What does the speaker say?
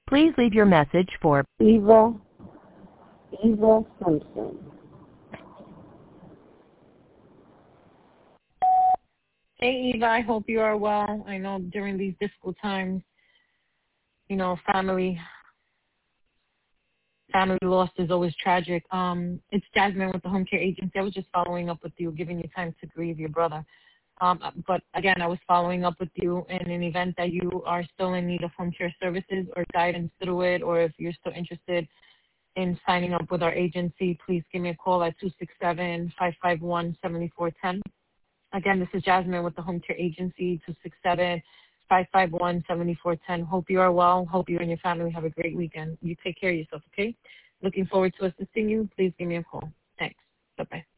Please leave your message for Eva Simpson. Hey, Eva, I hope you are well. I know during these difficult times, family loss is always tragic. It's Jasmine with the Home Care Agency. I was just following up with you, giving you time to grieve your brother. But again, I was following up with you in an event that you are still in need of home care services or guidance through it, or if you're still interested in signing up with our agency, please give me a call at 267-551-7410. Again, this is Jasmine with the Home Care Agency, 267-551-7410. Hope you are well. Hope you and your family have a great weekend. You take care of yourself, okay? Looking forward to assisting you. Please give me a call. Thanks. Bye-bye.